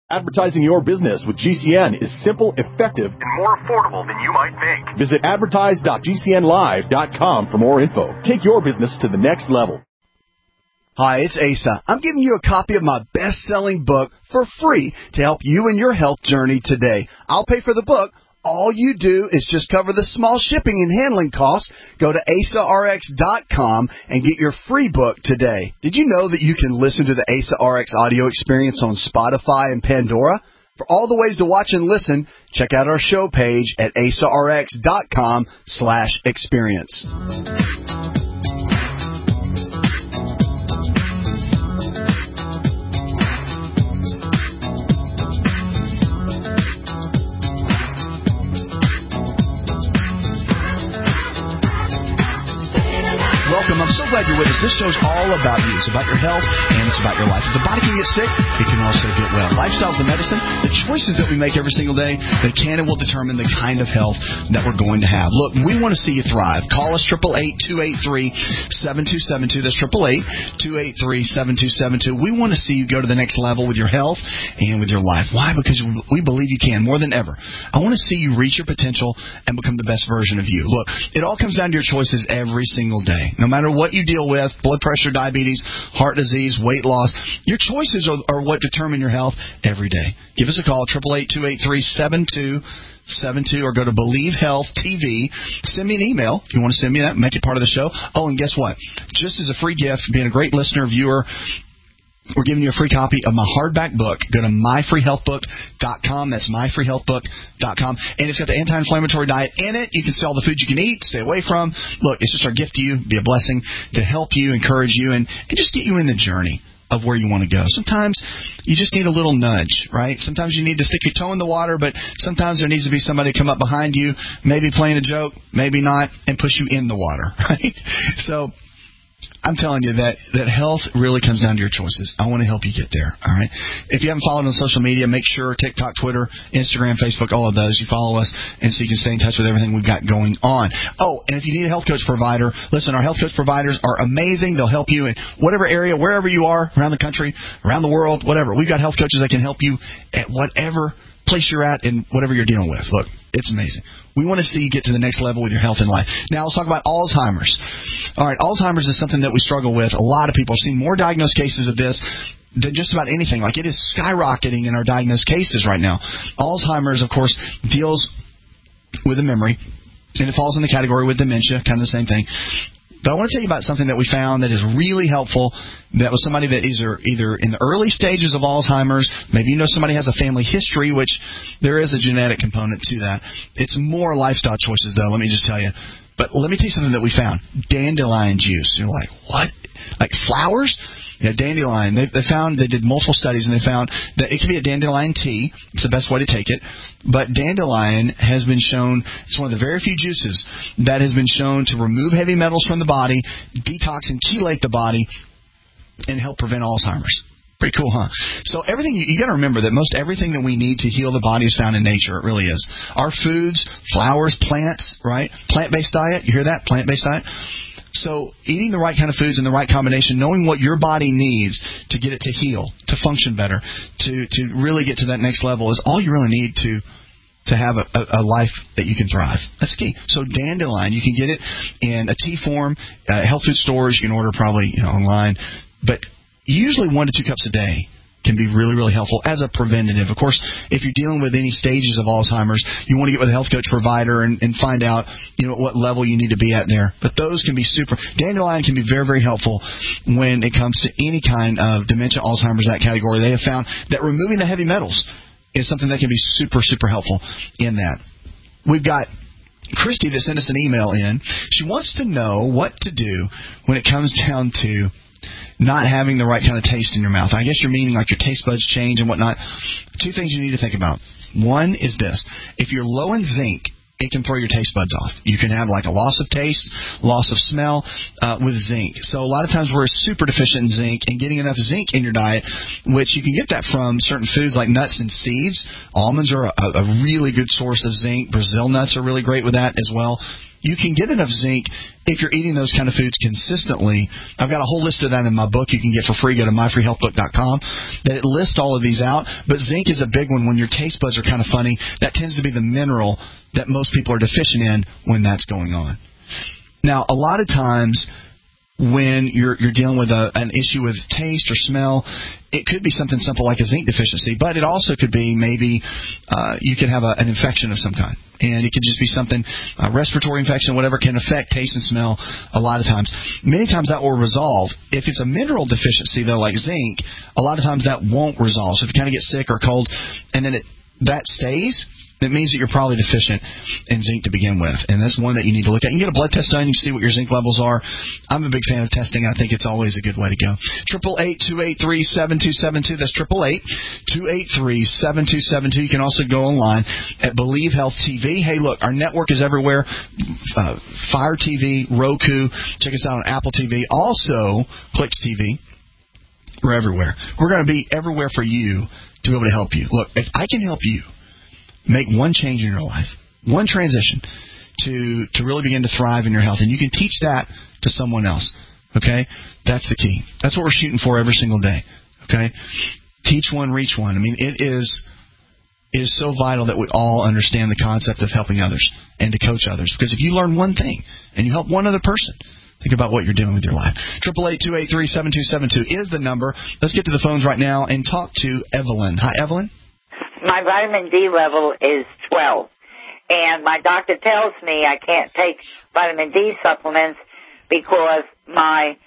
Advertising your business with GCN is simple, effective, and more affordable than you might think. Visit advertise.gcnlive.com for more info. Take your business to the next level. Hi, it's Asa. I'm giving you a copy of my best-selling book for free to help you in your health journey today. I'll pay for the book. All you do is just cover the small shipping and handling costs. Go to AsaRx.com and get your free book today. Did you know that you can listen to the Asa RX audio experience on Spotify and Pandora? For all the ways to watch and listen, check out our show page at AsaRx.com/experience. Welcome. I'm so glad you're with us. This show's all about you. It's about your health, and it's about your life. If the body can get sick, it can also get well. Lifestyle's the medicine. The choices that we make every single day, they can and will determine the kind of health that we're going to have. Look, we want to see you thrive. Call us 888-283-7272. That's 888-283-7272. We want to see you go to the next level with your health and with your life. Why? Because we believe you can more than ever. I want to see you reach your potential and become the best version of you. Look, it all comes down to your choices every single day. No matter what you deal with, blood pressure, diabetes, heart disease, weight loss, your choices are what determine your health every day. Give us a call, 888-283-7272, or go to Believe Health TV. Send me an email if you want to send me that. Make it part of the show. Oh, and guess what? Just as a free gift, being a great listener, viewer, we're giving you a free copy of my hardback book. Go to myfreehealthbook.com. That's myfreehealthbook.com. And it's got the anti-inflammatory diet in it. You can see all the foods you can eat, stay away from. Look, it's just our gift to you, be a blessing to help you, encourage you, and just get you in the journey of where you want to go. Sometimes you just need a little nudge, right? Sometimes you need to stick your toe in the water, but sometimes there needs to be somebody come up behind you, maybe playing a joke, maybe not, and push you in the water, right? So I'm telling you that health really comes down to your choices. I want to help you get there, all right? If you haven't followed on social media, make sure TikTok, Twitter, Instagram, Facebook, all of those, you follow us, and so you can stay in touch with everything we've got going on. Oh, and if you need a health coach provider, listen, our health coach providers are amazing. They'll help you in whatever area, wherever you are, around the country, around the world, whatever. We've got health coaches that can help you at whatever place you're at and whatever you're dealing with. Look, it's amazing. We want to see you get to the next level with your health and life. Now, let's talk about Alzheimer's. All right, Alzheimer's is something that we struggle with. A lot of people are seeing more diagnosed cases of this than just about anything. Like, it is skyrocketing in our diagnosed cases right now. Alzheimer's, of course, deals with the memory, and it falls in the category with dementia, kind of the same thing. But I want to tell you about something that we found that is really helpful. That was somebody that is either in the early stages of Alzheimer's, maybe you know somebody has a family history, which there is a genetic component to that. It's more lifestyle choices, though, let me just tell you. But let me tell you something that we found. Dandelion juice. You're like, what? Like flowers? Yeah, dandelion. They did multiple studies, and they found that it can be a dandelion tea. It's the best way to take it. But dandelion has been shown, it's one of the very few juices that has been shown to remove heavy metals from the body, detox and chelate the body, and help prevent Alzheimer's. Pretty cool, huh? So everything, you got to remember that most everything that we need to heal the body is found in nature. It really is. Our foods, flowers, plants, right? Plant-based diet. You hear that? Plant-based diet. So eating the right kind of foods in the right combination, knowing what your body needs to get it to heal, to function better, to really get to that next level is all you really need to have a life that you can thrive. That's key. So dandelion, you can get it in a tea form, health food stores. You can order probably online, but usually 1 to 2 cups a day can be really, really helpful as a preventative. Of course, if you're dealing with any stages of Alzheimer's, you want to get with a health coach provider and find out, what level you need to be at there. But those can be super. Dandelion can be very, very helpful when it comes to any kind of dementia, Alzheimer's, that category. They have found that removing the heavy metals is something that can be super, super helpful in that. We've got Christy that sent us an email in. She wants to know what to do when it comes down to not having the right kind of taste in your mouth. I guess you're meaning like your taste buds change and whatnot. 2 things you need to think about. One is this. If you're low in zinc, it can throw your taste buds off. You can have like a loss of taste, loss of smell with zinc. So a lot of times we're super deficient in zinc, and getting enough zinc in your diet, which you can get that from certain foods like nuts and seeds. Almonds are a really good source of zinc. Brazil nuts are really great with that as well. you can get enough zinc if you're eating those kind of foods consistently. I've got a whole list of that in my book you can get for free. Go to myfreehealthbook.com. That it lists all of these out. But zinc is a big one. When your taste buds are kind of funny, that tends to be the mineral that most people are deficient in when that's going on. Now, a lot of times when you're dealing with an issue with taste or smell, it could be something simple like a zinc deficiency, but it also could be maybe you could have an infection of some kind. And it could just be something, a respiratory infection, whatever, can affect taste and smell a lot of times. Many times that will resolve. If it's a mineral deficiency, though, like zinc, a lot of times that won't resolve. So if you kind of get sick or cold and then that stays, it means that you're probably deficient in zinc to begin with. And that's one that you need to look at. You can get a blood test done. You can see what your zinc levels are. I'm a big fan of testing. I think it's always a good way to go. 888-283-7272. That's 888-283-7272. You can also go online at Believe Health TV. Hey, look, our network is everywhere. Fire TV, Roku. Check us out on Apple TV. Also, Clicks TV. We're everywhere. We're going to be everywhere for you to be able to help you. Look, if I can help you make one change in your life, one transition to really begin to thrive in your health, and you can teach that to someone else, okay? That's the key. That's what we're shooting for every single day, okay? Teach one, reach one. I mean, it is so vital that we all understand the concept of helping others and to coach others, because if you learn one thing and you help one other person, think about what you're doing with your life. 888-283-7272 is the number. Let's get to the phones right now and talk to Evelyn. Hi, Evelyn. My vitamin D level is 12, and my doctor tells me I can't take vitamin D supplements because my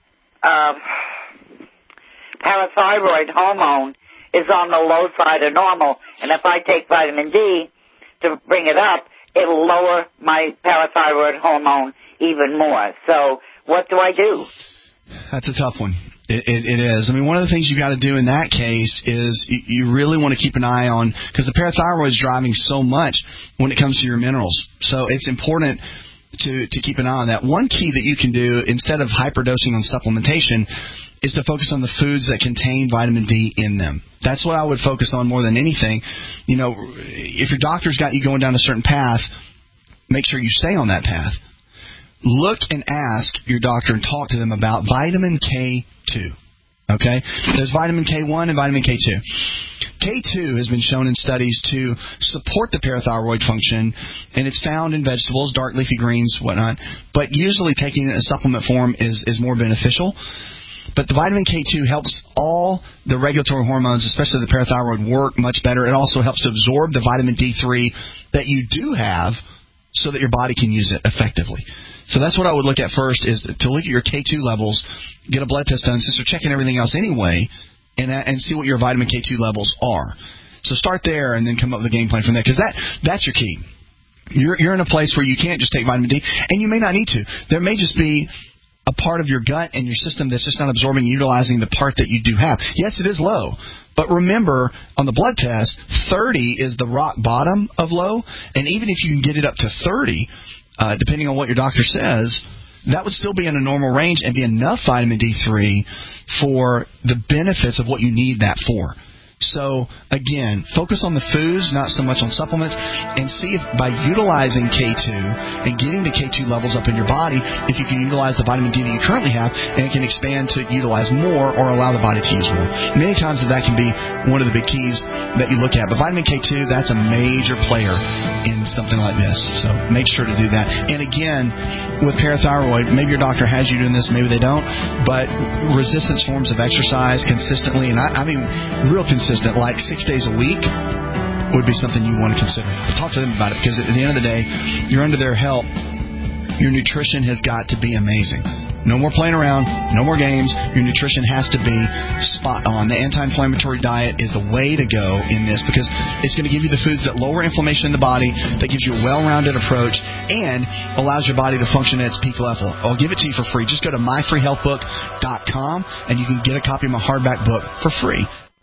parathyroid hormone is on the low side of normal, and if I take vitamin D to bring it up, it'll lower my parathyroid hormone even more. So what do I do? That's a tough one. It is. I mean, one of the things you got to do in that case is you really want to keep an eye on, because the parathyroid is driving so much when it comes to your minerals. So it's important to keep an eye on that. One key that you can do instead of hyperdosing on supplementation is to focus on the foods that contain vitamin D in them. That's what I would focus on more than anything. You know, if your doctor's got you going down a certain path, make sure you stay on that path. Look and ask your doctor and talk to them about vitamin K2. Okay? There's vitamin K1 and vitamin K2. K2 has been shown in studies to support the parathyroid function, and it's found in vegetables, dark leafy greens, whatnot. But usually taking it in a supplement form is more beneficial. But the vitamin K2 helps all the regulatory hormones, especially the parathyroid, work much better. It also helps to absorb the vitamin D3 that you do have so that your body can use it effectively. So that's what I would look at first, is to look at your K2 levels, get a blood test done since they're checking everything else anyway, and see what your vitamin K2 levels are. So start there and then come up with a game plan from there, because that's your key. You're in a place where you can't just take vitamin D, and you may not need to. There may just be a part of your gut and your system that's just not absorbing and utilizing the part that you do have. Yes, it is low. But remember, on the blood test, 30 is the rock bottom of low, and even if you can get it up to 30, depending on what your doctor says, that would still be in a normal range and be enough vitamin D3 for the benefits of what you need that for. So, again, focus on the foods, not so much on supplements, and see if by utilizing K2 and getting the K2 levels up in your body, if you can utilize the vitamin D that you currently have and it can expand to utilize more or allow the body to use more. Many times that can be one of the big keys that you look at. But vitamin K2, that's a major player in something like this. So make sure to do that. And again, with parathyroid, maybe your doctor has you doing this, maybe they don't, but resistance forms of exercise consistently, and I mean real consistent, like 6 days a week, would be something you want to consider. But talk to them about it, because at the end of the day, you're under their help. Your nutrition has got to be amazing. No more playing around, no more games. Your nutrition has to be spot on. The anti-inflammatory diet is the way to go in this, because it's going to give you the foods that lower inflammation in the body, that gives you a well-rounded approach, and allows your body to function at its peak level. I'll give it to you for free. Just go to myfreehealthbook.com, and you can get a copy of my hardback book for free.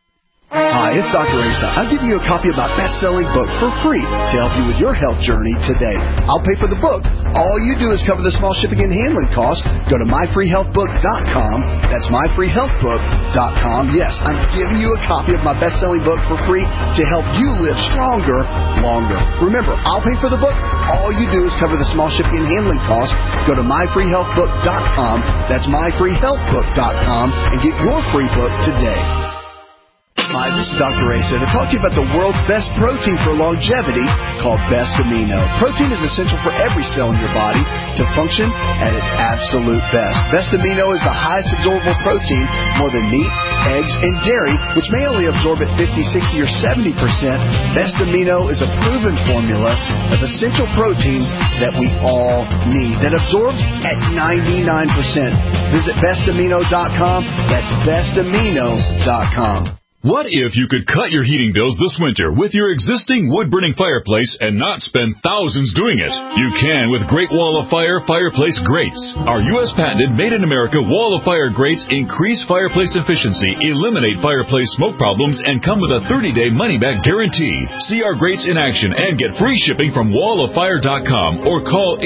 Hi, it's Dr. Asa. I'm giving you a copy of my best-selling book for free to help you with your health journey today. I'll pay for the book. All you do is cover the small shipping and handling costs. Go to myfreehealthbook.com. That's myfreehealthbook.com. Yes, I'm giving you a copy of my best-selling book for free to help you live stronger, longer. Remember, I'll pay for the book. All you do is cover the small shipping and handling costs. Go to myfreehealthbook.com. That's myfreehealthbook.com and get your free book today. Hi, this is Dr. Asa to talk to you about the world's best protein for longevity called Best Amino. Protein is essential for every cell in your body to function at its absolute best. Best Amino is the highest absorbable protein, more than meat, eggs, and dairy, which may only absorb at 50, 60, or 70%. Best Amino is a proven formula of essential proteins that we all need that absorbs at 99%. Visit bestamino.com. That's bestamino.com. What if you could cut your heating bills this winter with your existing wood-burning fireplace and not spend thousands doing it? You can with Great Wall of Fire fireplace grates. Our U.S. patented made-in-America Wall of Fire grates increase fireplace efficiency, eliminate fireplace smoke problems, and come with a 30-day money-back guarantee. See our grates in action and get free shipping from walloffire.com or call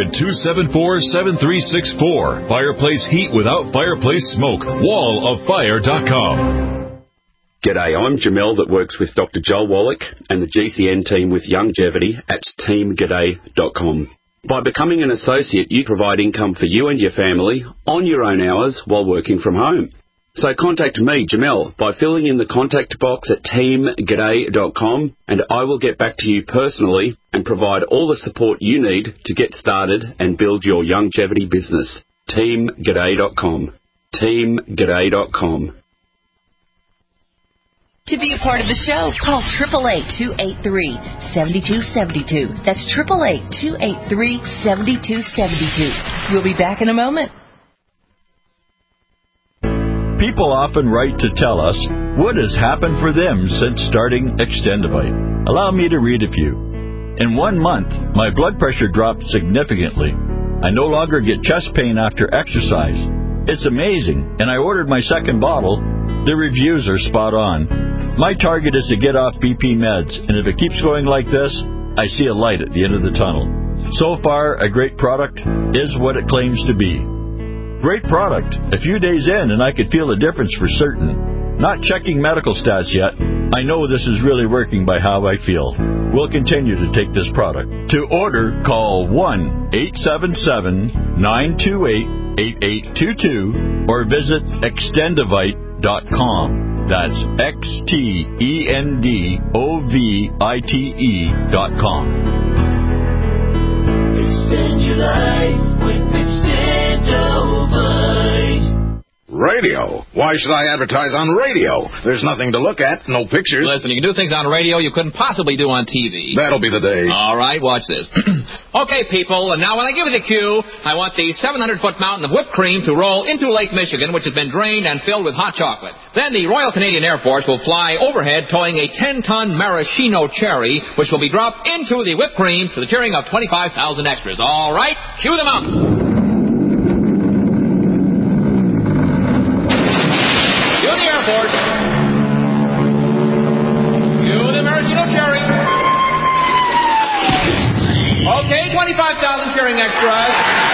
800-274-7364. Fireplace heat without fireplace smoke. walloffire.com. G'day, I'm Jamel that works with Dr. Joel Wallach and the GCN team with Longevity at teamg'day.com. By becoming an associate, you provide income for you and your family on your own hours while working from home. So contact me, Jamel, by filling in the contact box at teamg'day.com and I will get back to you personally and provide all the support you need to get started and build your longevity business. teamg'day.com. teamg'day.com. To be a part of the show, call 888-283-7272. That's 888-283-7272. We'll be back in a moment. People often write to tell us what has happened for them since starting Extendivite. Allow me to read a few. In 1 month, my blood pressure dropped significantly. I no longer get chest pain after exercise. It's amazing, and I ordered my second bottle. The reviews are spot on. My target is to get off BP meds, and if it keeps going like this, I see a light at the end of the tunnel. So far, a great product is what it claims to be. Great product. A few days in, and I could feel a difference for certain. Not checking medical stats yet. I know this is really working by how I feel. We'll continue to take this product. To order, call 1-877-928-8822 or visit Extendivite.com. That's Extendovite.com. Extend your life with Extendovite. Radio? Why should I advertise on radio? There's nothing to look at, no pictures. Listen, you can do things on radio you couldn't possibly do on TV. That'll be the day. All right, watch this. Okay, people, and now when I give you the cue, I want the 700-foot mountain of whipped cream to roll into Lake Michigan, which has been drained and filled with hot chocolate. Then the Royal Canadian Air Force will fly overhead towing a 10-ton maraschino cherry, which will be dropped into the whipped cream to the cheering of 25,000 extras. All right, cue them out. Okay, 25,000 cheering extras.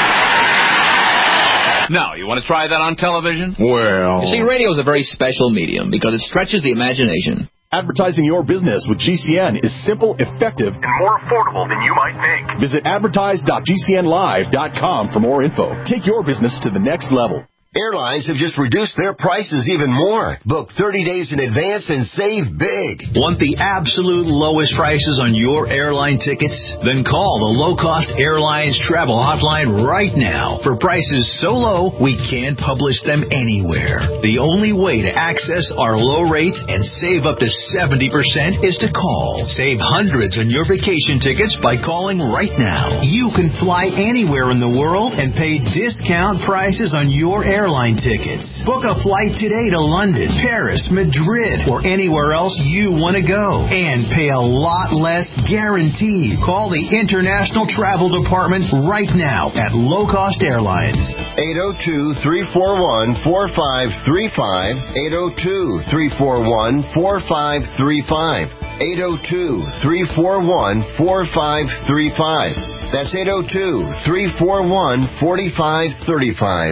Now, you want to try that on television? Well... You see, radio is a very special medium because it stretches the imagination. Advertising your business with GCN is simple, effective, and more affordable than you might think. Visit advertise.gcnlive.com for more info. Take your business to the next level. Airlines have just reduced their prices even more. Book 30 days in advance and save big. Want the absolute lowest prices on your airline tickets? Then call the Low Cost Airlines Travel Hotline right now. For prices so low, we can't publish them anywhere. The only way to access our low rates and save up to 70% is to call. Save hundreds on your vacation tickets by calling right now. You can fly anywhere in the world and pay discount prices on your airline airline tickets. Book a flight today to London, Paris, Madrid, or anywhere else you want to go. And pay a lot less guaranteed. Call the International Travel Department right now at Low Cost Airlines. 802-341-4535. 802-341-4535. 802-341-4535. That's 802-341-4535.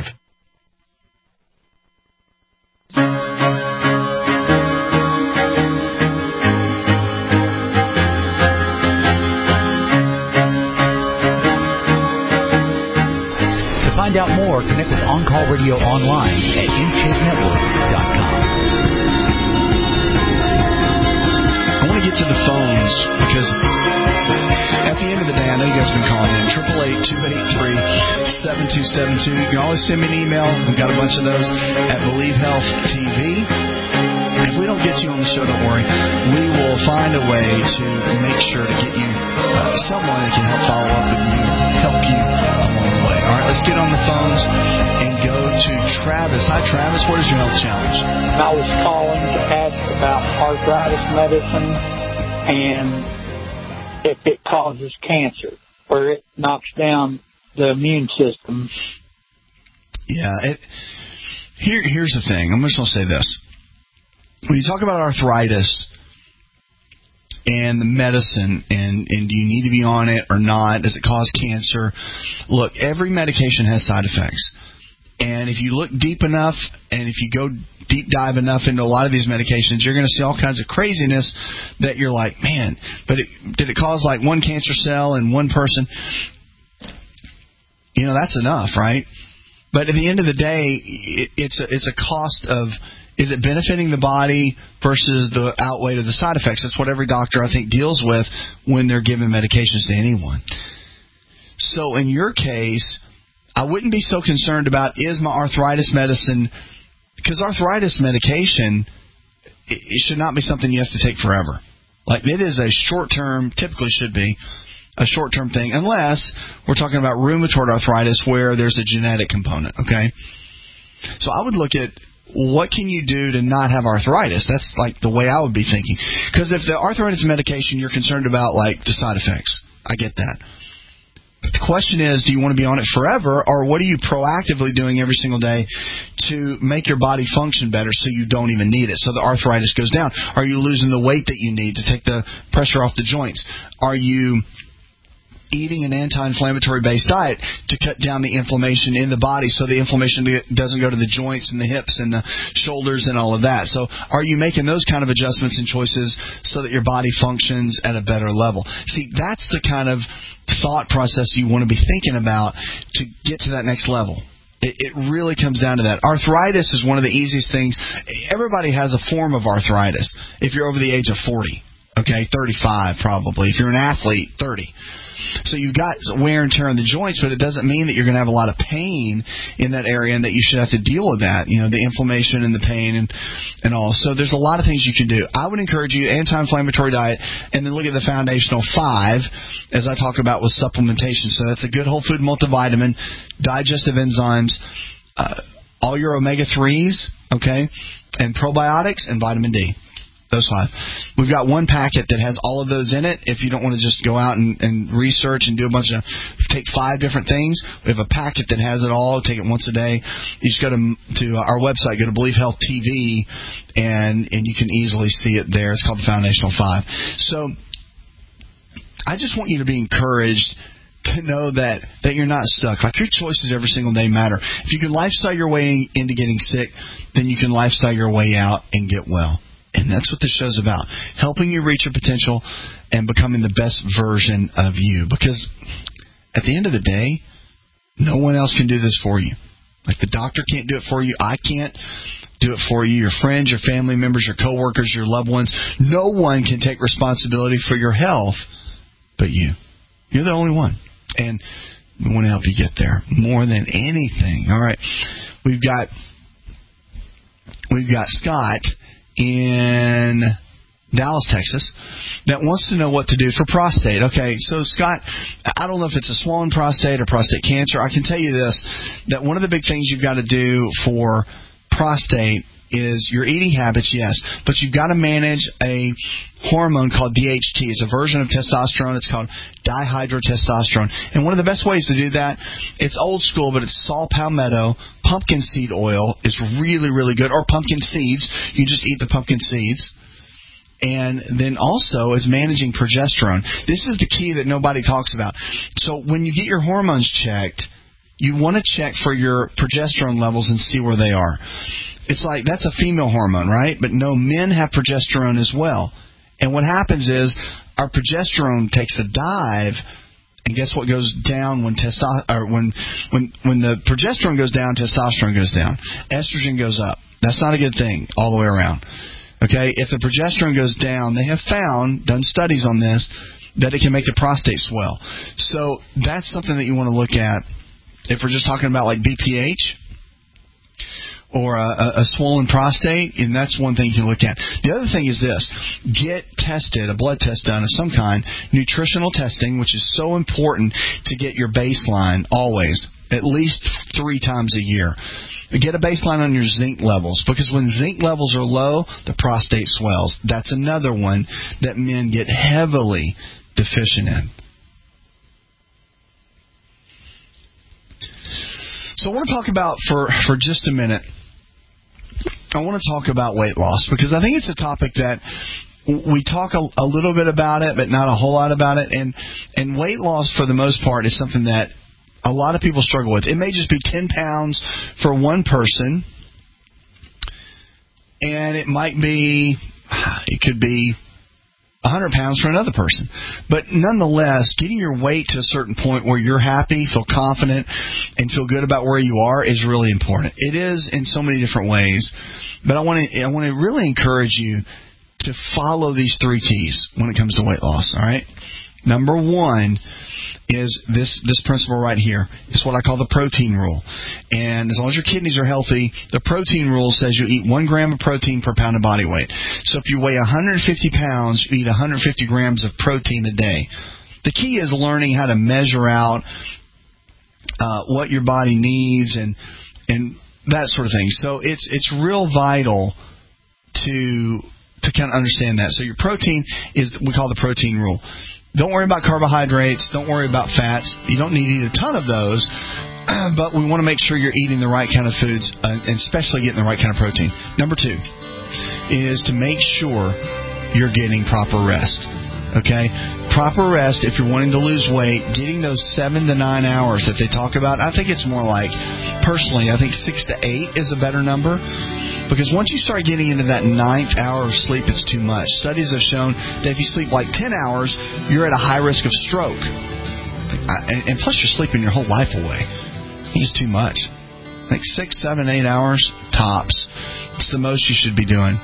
To find out more, connect with On Call Radio online at InShapeNetwork.com. I want to get to the phones because at the end of the day, I know you guys have been calling in. 888-283-7272. You can always send me an email. We've got a bunch of those at Believe Health TV. If we don't get you on the show, don't worry. We will find a way to make sure to get you someone that can help follow up with you, help you along the way. All right, let's get on the phones and go to Travis. Hi, Travis. What is your health challenge? I was calling to ask about arthritis medicine and if it causes cancer or it knocks down the immune system. Yeah. Here's the thing. I'm just going to say this. When you talk about arthritis and the medicine and do you need to be on it or not, does it cause cancer? Look, every medication has side effects. And if you look deep enough and if you go deep dive enough into a lot of these medications, you're going to see all kinds of craziness that you're like, man, but did it cause like one cancer cell in one person? You know, that's enough, right? But at the end of the day, it's a cost of, is it benefiting the body versus the outweigh of the side effects? That's what every doctor, I think, deals with when they're giving medications to anyone. So in your case, I wouldn't be so concerned about, is my arthritis medicine, because arthritis medication, it should not be something you have to take forever. Like, it is a short-term, typically should be a short-term thing, unless we're talking about rheumatoid arthritis where there's a genetic component, okay? So I would look at, what can you do to not have arthritis? That's like the way I would be thinking. Because if the arthritis medication, you're concerned about like the side effects. I get that. But the question is, do you want to be on it forever, or what are you proactively doing every single day to make your body function better so you don't even need it, so the arthritis goes down? Are you losing the weight that you need to take the pressure off the joints? Are you eating an anti-inflammatory based diet to cut down the inflammation in the body so the inflammation doesn't go to the joints and the hips and the shoulders and all of that? So are you making those kind of adjustments and choices so that your body functions at a better level? See, that's the kind of thought process you want to be thinking about to get to that next level. It really comes down to that. Arthritis is one of the easiest things. Everybody has a form of arthritis if you're over the age of 40. Okay, 35 probably. If you're an athlete, 30. So you've got wear and tear on the joints, but it doesn't mean that you're going to have a lot of pain in that area and that you should have to deal with that, you know, the inflammation and the pain and all. So there's a lot of things you can do. I would encourage you, anti-inflammatory diet, and then look at the foundational 5, as I talk about with supplementation. So that's a good whole food multivitamin, digestive enzymes, all your omega-3s, okay, and probiotics and vitamin D. Those 5. We've got one packet that has all of those in it. If you don't want to just go out and research and do a bunch of, take 5 different things, we have a packet that has it all. Take it once a day. You just go to our website, go to Believe Health TV, and you can easily see it there. It's called the Foundational 5. So I just want you to be encouraged to know that you're not stuck. Like, your choices every single day matter. If you can lifestyle your way into getting sick, then you can lifestyle your way out and get well. And that's what this show's about, helping you reach your potential and becoming the best version of you. Because at the end of the day, no one else can do this for you. Like, the doctor can't do it for you. I can't do it for you. Your friends, your family members, your coworkers, your loved ones. No one can take responsibility for your health but you. You're the only one. And we want to help you get there more than anything. All right. We've got Scott in Dallas, Texas, that wants to know what to do for prostate. Okay, so Scott, I don't know if it's a swollen prostate or prostate cancer. I can tell you this, that one of the big things you've got to do for prostate is your eating habits, yes, but you've got to manage a hormone called DHT. It's a version of testosterone. It's called dihydrotestosterone. And one of the best ways to do that, it's old school, but it's saw palmetto. Pumpkin seed oil is really, really good. Or pumpkin seeds. You just eat the pumpkin seeds. And then also is managing progesterone. This is the key that nobody talks about. So when you get your hormones checked, you want to check for your progesterone levels and see where they are. It's like, that's a female hormone, right? But no, men have progesterone as well. And what happens is our progesterone takes a dive, and guess what goes down when when the progesterone goes down, testosterone goes down. Estrogen goes up. That's not a good thing all the way around. Okay, if the progesterone goes down, they have done studies on this, that it can make the prostate swell. So that's something that you want to look at if we're just talking about like BPH or a swollen prostate, and that's one thing you can look at. The other thing is this: get tested, a blood test done of some kind, nutritional testing, which is so important to get your baseline always, at least 3 times a year. Get a baseline on your zinc levels, because when zinc levels are low, the prostate swells. That's another one that men get heavily deficient in. So I want to talk about, for just a minute, I want to talk about weight loss, because I think it's a topic that we talk a little bit about it, but not a whole lot about it. And weight loss, for the most part, is something that a lot of people struggle with. It may just be 10 pounds for one person, and it could be 100 pounds for another person. But nonetheless, getting your weight to a certain point where you're happy, feel confident, and feel good about where you are is really important. It is in so many different ways. But I want to really encourage you to follow these 3 keys when it comes to weight loss, all right? Number 1 is this principle right here. It's what I call the protein rule. And as long as your kidneys are healthy, the protein rule says you eat 1 gram of protein per pound of body weight. So if you weigh 150 pounds, you eat 150 grams of protein a day. The key is learning how to measure out what your body needs and that sort of thing. So it's real vital to kind of understand that. So your protein is, we call the protein rule. Don't worry about carbohydrates. Don't worry about fats. You don't need to eat a ton of those, but we want to make sure you're eating the right kind of foods, and especially getting the right kind of protein. Number 2 is to make sure you're getting proper rest. Okay? Proper rest, if you're wanting to lose weight, getting those 7 to 9 hours that they talk about. I think it's more like, personally, I think 6 to 8 is a better number. Because once you start getting into that 9th hour of sleep, it's too much. Studies have shown that if you sleep like 10 hours, you're at a high risk of stroke. And plus, you're sleeping your whole life away. It's too much. Like 6, 7, 8 hours, tops. It's the most you should be doing.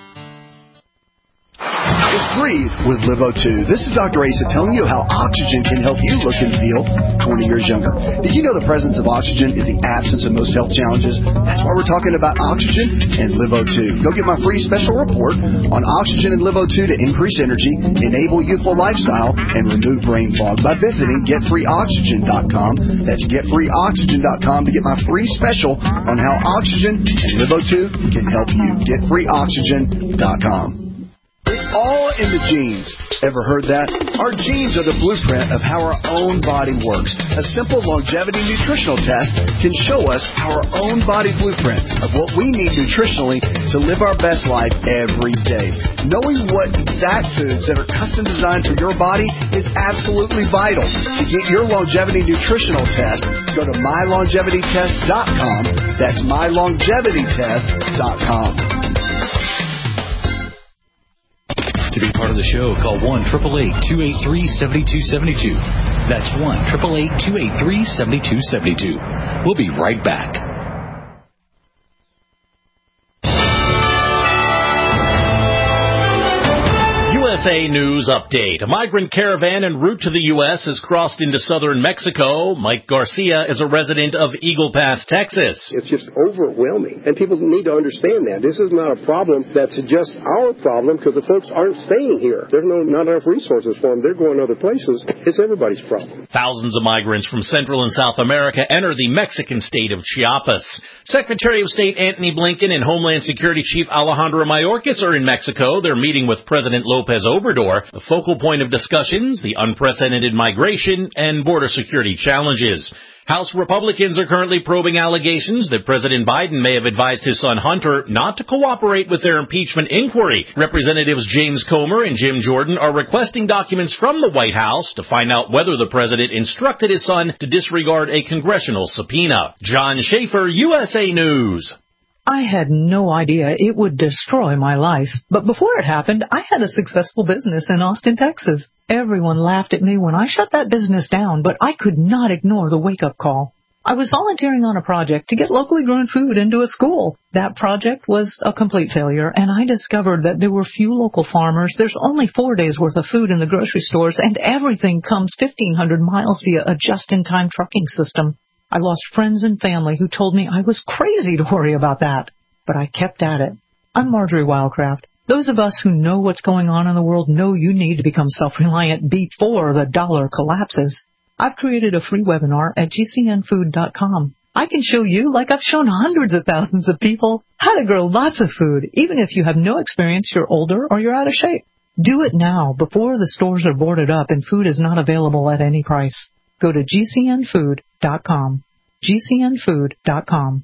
It's Breathe with Livo2. This is Dr. Asa telling you how oxygen can help you look and feel 20 years younger. Did you know the presence of oxygen is the absence of most health challenges? That's why we're talking about oxygen and Livo2. Go get my free special report on oxygen and Livo2 to increase energy, enable youthful lifestyle, and remove brain fog by visiting getfreeoxygen.com. That's getfreeoxygen.com to get my free special on how oxygen and Livo2 can help you. Getfreeoxygen.com. It's all in the genes. Ever heard that? Our genes are the blueprint of how our own body works. A simple longevity nutritional test can show us our own body blueprint of what we need nutritionally to live our best life every day. Knowing what exact foods that are custom designed for your body is absolutely vital. To get your longevity nutritional test, go to mylongevitytest.com. That's mylongevitytest.com. To be part of the show, call 1-888-283-7272. That's 1-888-283-7272. We'll be right back. USA News Update. A migrant caravan en route to the U.S. has crossed into southern Mexico. Mike Garcia is a resident of Eagle Pass, Texas. It's just overwhelming, and people need to understand that. This is not a problem that's just our problem because the folks aren't staying here. There's not enough resources for them. They're going other places. It's everybody's problem. Thousands of migrants from Central and South America enter the Mexican state of Chiapas. Secretary of State Antony Blinken and Homeland Security Chief Alejandro Mayorkas are in Mexico. They're meeting with President López Obrador. The focal point of discussions, the unprecedented migration and border security challenges. House Republicans are currently probing allegations that President Biden may have advised his son Hunter not to cooperate with their impeachment inquiry. Representatives James Comer and Jim Jordan are requesting documents from the White House to find out whether the president instructed his son to disregard a congressional subpoena. John Schaefer, USA News. I had no idea it would destroy my life. But before it happened, I had a successful business in Austin, Texas. Everyone laughed at me when I shut that business down, but I could not ignore the wake-up call. I was volunteering on a project to get locally grown food into a school. That project was a complete failure, and I discovered that there were few local farmers. There's only 4 days' worth of food in the grocery stores, and everything comes 1,500 miles via a just-in-time trucking system. I lost friends and family who told me I was crazy to worry about that. But I kept at it. I'm Marjorie Wildcraft. Those of us who know what's going on in the world know you need to become self-reliant before the dollar collapses. I've created a free webinar at gcnfood.com. I can show you, like I've shown hundreds of thousands of people, how to grow lots of food, even if you have no experience, you're older, or you're out of shape. Do it now, before the stores are boarded up and food is not available at any price. Go to gcnfood.com. gcnfood.com.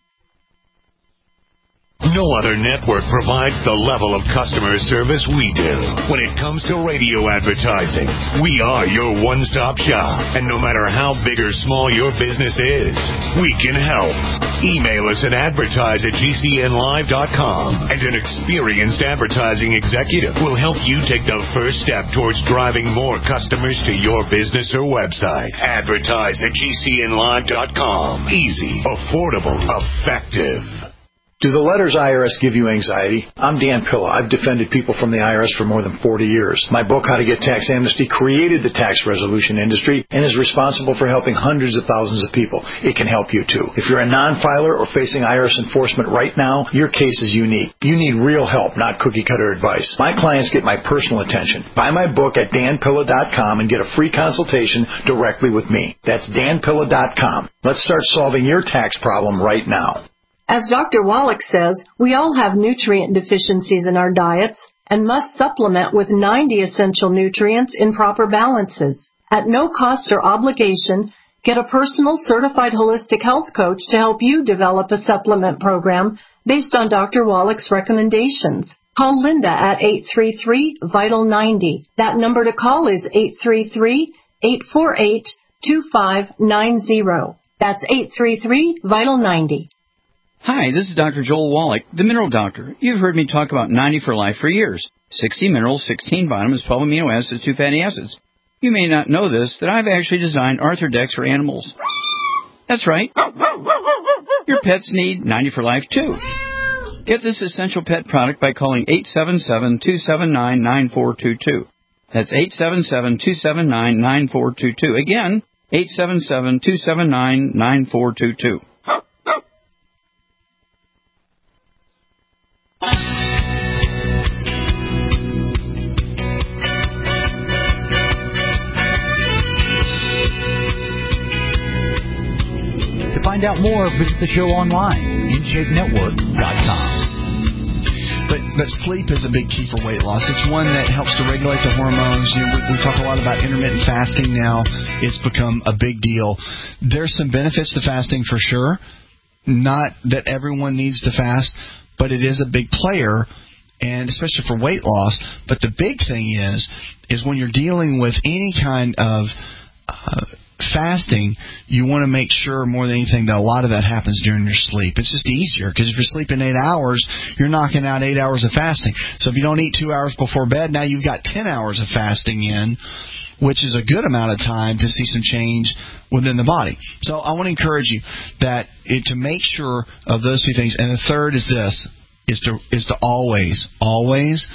No other network provides the level of customer service we do. When it comes to radio advertising, we are your one-stop shop. And no matter how big or small your business is, we can help. Email us at advertise@gcnlive.com, and an experienced advertising executive will help you take the first step towards driving more customers to your business or website. Advertise@gcnlive.com. Easy, affordable, effective. Do the letters IRS give you anxiety? I'm Dan Pilla. I've defended people from the IRS for more than 40 years. My book, How to Get Tax Amnesty, created the tax resolution industry and is responsible for helping hundreds of thousands of people. It can help you, too. If you're a non-filer or facing IRS enforcement right now, your case is unique. You need real help, not cookie-cutter advice. My clients get my personal attention. Buy my book at danpilla.com and get a free consultation directly with me. That's danpilla.com. Let's start solving your tax problem right now. As Dr. Wallach says, we all have nutrient deficiencies in our diets and must supplement with 90 essential nutrients in proper balances. At no cost or obligation, get a personal certified holistic health coach to help you develop a supplement program based on Dr. Wallach's recommendations. Call Linda at 833-VITAL-90. That number to call is 833-848-2590. That's 833-VITAL-90. Hi, this is Dr. Joel Wallach, the Mineral Doctor. You've heard me talk about 90 for Life for years. 60 minerals, 16 vitamins, 12 amino acids, 2 fatty acids. You may not know this, that I've actually designed Arthrodex for animals. That's right. Your pets need 90 for Life, too. Get this essential pet product by calling 877-279-9422. That's 877-279-9422. Again, 877-279-9422. To find out more, visit the show online, InShapeNetwork.com. But sleep is a big key for weight loss. It's one that helps to regulate the hormones. We talk a lot about intermittent fasting now. It's become a big deal. There's some benefits to fasting for sure. Not that everyone needs to fast, but it is a big player, and especially for weight loss. But the big thing is when you're dealing with any kind of fasting, you want to make sure more than anything that a lot of that happens during your sleep. It's just easier because if you're sleeping 8 hours, you're knocking out 8 hours of fasting. So if you don't eat 2 hours before bed, now you've got 10 hours of fasting in, which is a good amount of time to see some change within the body. So I want to encourage you that to make sure of those two things. And the third is this, is to always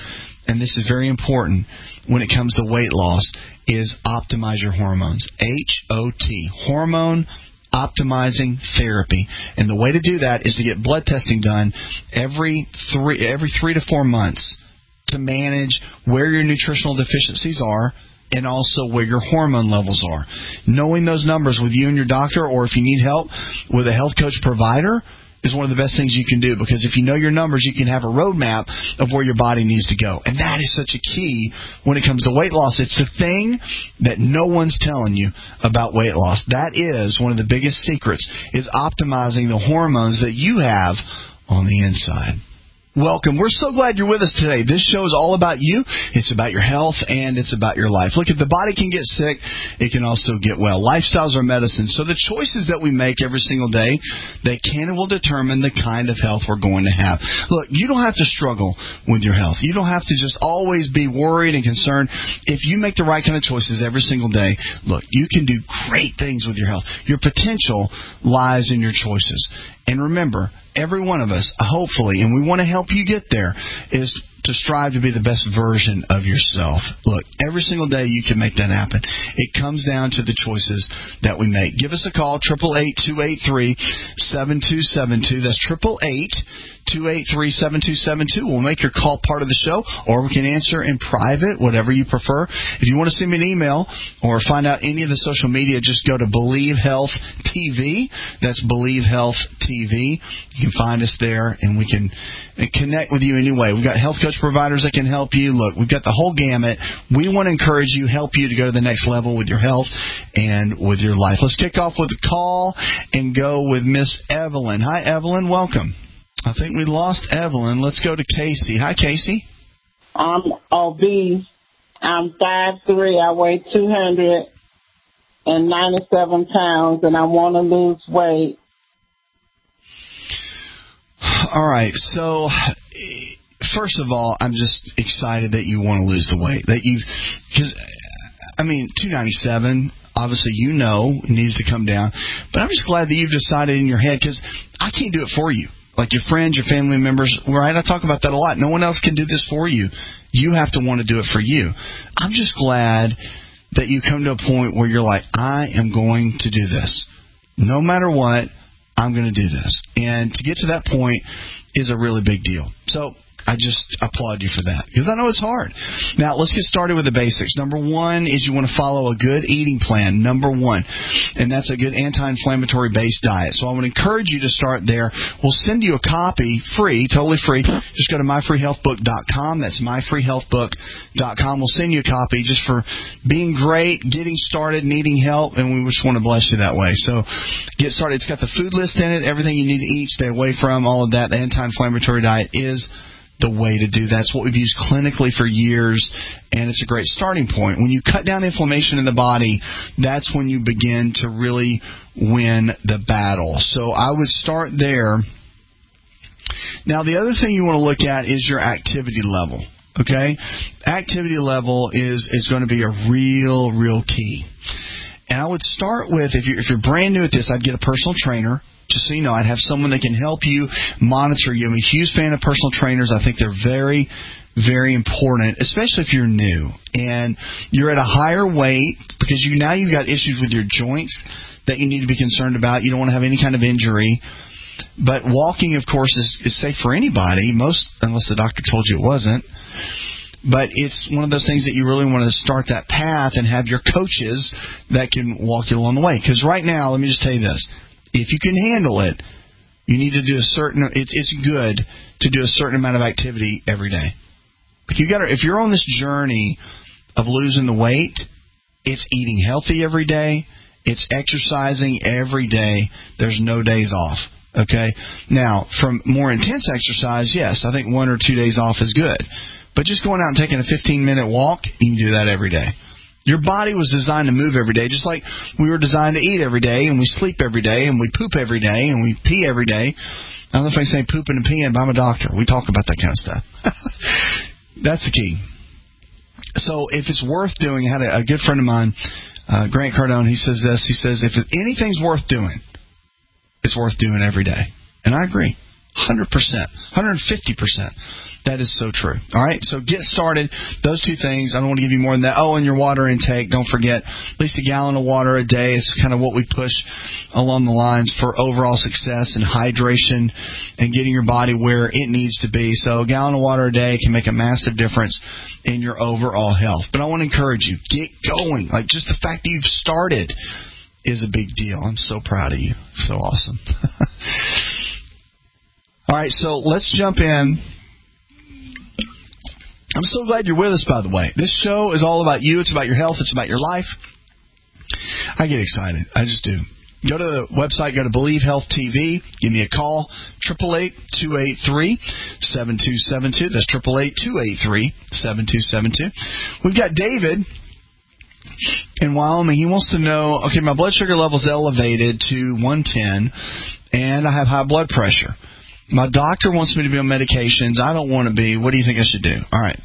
and this is very important when it comes to weight loss, is optimize your hormones. HOT, hormone optimizing therapy. And the way to do that is to get blood testing done every 3 to 4 months to manage where your nutritional deficiencies are and also where your hormone levels are. Knowing those numbers with you and your doctor, or if you need help with a health coach provider, is one of the best things you can do, because if you know your numbers, you can have a roadmap of where your body needs to go. And that is such a key when it comes to weight loss. It's the thing that no one's telling you about weight loss. That is one of the biggest secrets, is optimizing the hormones that you have on the inside. Welcome. We're so glad you're with us today. This show is all about you. It's about your health, and it's about your life. Look, if the body can get sick, it can also get well. Lifestyles are medicine. So the choices that we make every single day, they can and will determine the kind of health we're going to have. Look, you don't have to struggle with your health. You don't have to just always be worried and concerned. If you make the right kind of choices every single day, look, you can do great things with your health. Your potential lies in your choices. And remember, every one of us, hopefully, and we want to help you get there, is to strive to be the best version of yourself. Look, every single day you can make that happen. It comes down to the choices that we make. Give us a call, 888-283-7272. That's 888-283-7272. We'll make your call part of the show, or we can answer in private, whatever you prefer. If you want to send me an email or find out any of the social media, just go to Believe Health TV. That's Believe Health TV. You can find us there, and we can connect with you anyway. We've got health coach providers that can help you. Look, we've got the whole gamut. We want to encourage you, help you to go to the next level with your health and with your life. Let's kick off with a call and go with Miss Evelyn. Hi, Evelyn. Welcome. I think we lost Evelyn. Let's go to Casey. Hi, Casey. I'm obese. I'm 5'3". I weigh 297 pounds, and I want to lose weight. All right. So, first of all, I'm just excited that you want to lose the weight. Because, 297, obviously you know needs to come down. But I'm just glad that you've decided in your head, because I can't do it for you. Like your friends, your family members, right? I talk about that a lot. No one else can do this for you. You have to want to do it for you. I'm just glad that you come to a point where you're like, I am going to do this. No matter what, I'm going to do this. And to get to that point is a really big deal. So I just applaud you for that, because I know it's hard. Now, let's get started with the basics. Number one is you want to follow a good eating plan, number one, and that's a good anti-inflammatory based diet. So I would encourage you to start there. We'll send you a copy free, totally free. Just go to myfreehealthbook.com. That's myfreehealthbook.com. We'll send you a copy just for being great, getting started, needing help, and we just want to bless you that way. So get started. It's got the food list in it, everything you need to eat, stay away from, all of that. The anti-inflammatory diet is the way to do that. It's what we've used clinically for years, and it's a great starting point. When you cut down inflammation in the body, that's when you begin to really win the battle. So I would start there. Now, the other thing you want to look at is your activity level. Okay? Activity level is going to be a real key. And I would start with, if you're brand new at this, I'd get a personal trainer. Just so you know, I'd have someone that can help you monitor you. I'm a huge fan of personal trainers. I think they're very, very important, especially if you're new and you're at a higher weight, because you've got issues with your joints that you need to be concerned about. You don't want to have any kind of injury. But walking, of course, is safe for anybody, unless the doctor told you it wasn't. But it's one of those things that you really want to start that path and have your coaches that can walk you along the way. Because right now, let me just tell you this. If you can handle it, you need to do it's good to do a certain amount of activity every day. If you're on this journey of losing the weight, it's eating healthy every day. It's exercising every day. There's no days off. Okay? Now, from more intense exercise, yes, I think 1 or 2 days off is good. But just going out and taking a 15-minute walk, you can do that every day. Your body was designed to move every day, just like we were designed to eat every day, and we sleep every day, and we poop every day, and we pee every day. I don't know if I say pooping and peeing, but I'm a doctor. We talk about that kind of stuff. That's the key. So if it's worth doing, I had a good friend of mine, Grant Cardone, he says this. He says, if anything's worth doing, it's worth doing every day. And I agree. 100%, 150%. That is so true. All right, so get started. Those two things. I don't want to give you more than that. Oh, and your water intake. Don't forget, at least a gallon of water a day is kind of what we push along the lines for overall success and hydration and getting your body where it needs to be. So a gallon of water a day can make a massive difference in your overall health. But I want to encourage you, get going. Like, just the fact that you've started is a big deal. I'm so proud of you. So awesome. All right, so let's jump in. I'm so glad you're with us, by the way. This show is all about you. It's about your health. It's about your life. I get excited. I just do. Go to the website. Go to Believe Health TV. Give me a call. 888-283-7272. That's 888-283-7272. We've got David in Wyoming. He wants to know, okay, my blood sugar level's elevated to 110, and I have high blood pressure. My doctor wants me to be on medications. I don't want to be. What do you think I should do? All right.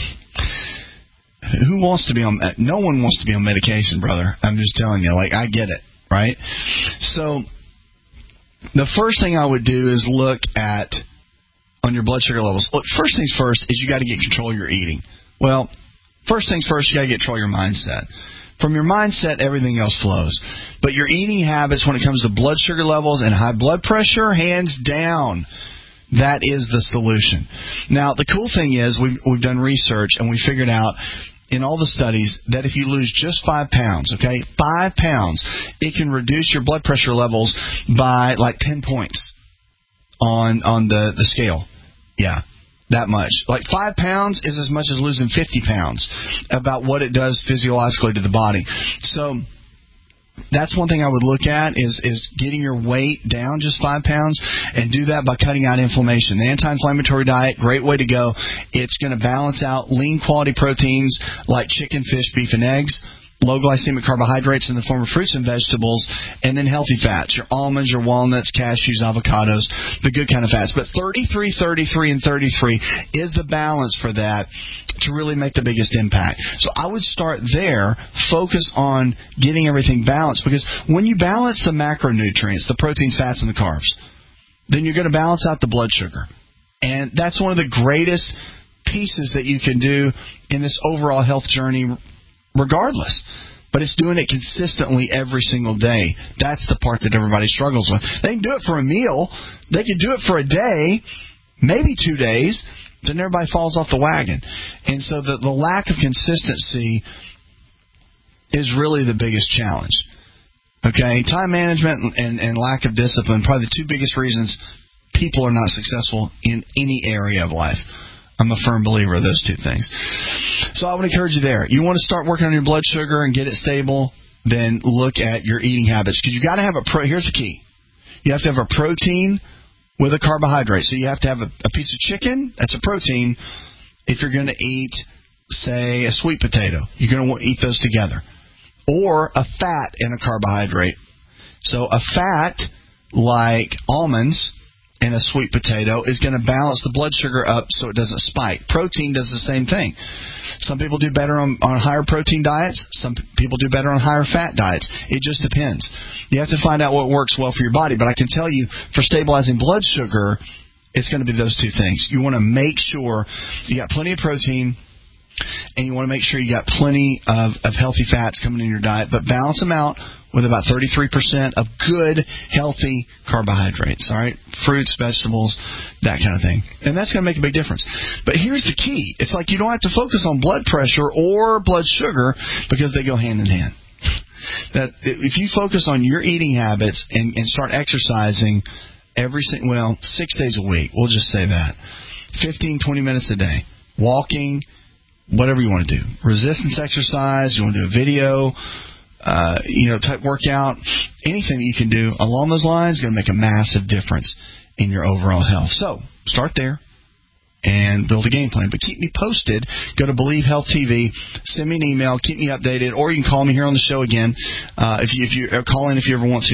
Who wants to be on? No one wants to be on medication, brother. I'm just telling you. Like, I get it, right? So the first thing I would do is look at on your blood sugar levels. Look, first things first is you got to get control of your eating. Well, first things first, you got to get control of your mindset. From your mindset, everything else flows. But your eating habits when it comes to blood sugar levels and high blood pressure, hands down, that is the solution. Now, the cool thing is we've done research and we figured out in all the studies that if you lose just 5 pounds, okay, 5 pounds, it can reduce your blood pressure levels by like 10 points on the scale. Yeah. That much. Like 5 pounds is as much as losing 50 pounds about what it does physiologically to the body. So that's one thing I would look at is getting your weight down just 5 pounds, and do that by cutting out inflammation. The anti-inflammatory diet, great way to go. It's going to balance out lean quality proteins like chicken, fish, beef, and eggs. Low glycemic carbohydrates in the form of fruits and vegetables, and then healthy fats, your almonds, your walnuts, cashews, avocados, the good kind of fats. But 33, 33, and 33 is the balance for that to really make the biggest impact. So I would start there, focus on getting everything balanced, because when you balance the macronutrients, the proteins, fats, and the carbs, then you're going to balance out the blood sugar. And that's one of the greatest pieces that you can do in this overall health journey regardless. But it's doing it consistently every single day. That's the part that everybody struggles with. They can do it for a meal. They can do it for a day, maybe 2 days. Then everybody falls off the wagon. And so the lack of consistency is really the biggest challenge. Okay? Time management and lack of discipline, probably the two biggest reasons people are not successful in any area of life. I'm a firm believer of those two things. So I would encourage you there. You want to start working on your blood sugar and get it stable, then look at your eating habits. Because you got to have here's the key. You have to have a protein with a carbohydrate. So you have to have a piece of chicken. That's a protein. If you're going to eat, say, a sweet potato, you're going to want to eat those together. Or a fat and a carbohydrate. So a fat like almonds and a sweet potato is going to balance the blood sugar up so it doesn't spike. Protein does the same thing. Some people do better on higher protein diets. Some people do better on higher fat diets. It just depends. You have to find out what works well for your body. But I can tell you, for stabilizing blood sugar, it's going to be those two things. You want to make sure you got plenty of protein, and you want to make sure you got plenty of healthy fats coming in your diet, but balance them out with about 33% of good, healthy carbohydrates, all right? Fruits, vegetables, that kind of thing. And that's going to make a big difference. But here's the key. It's like you don't have to focus on blood pressure or blood sugar because they go hand in hand. That if you focus on your eating habits and start exercising 6 days a week, we'll just say that, 15, 20 minutes a day, walking, whatever you want to do, resistance exercise, you want to do a video, type workout, anything that you can do along those lines is going to make a massive difference in your overall health. So start there and build a game plan. But keep me posted. Go to Believe Health TV. Send me an email. Keep me updated. Or you can call me here on the show again. If you call in if you ever want to,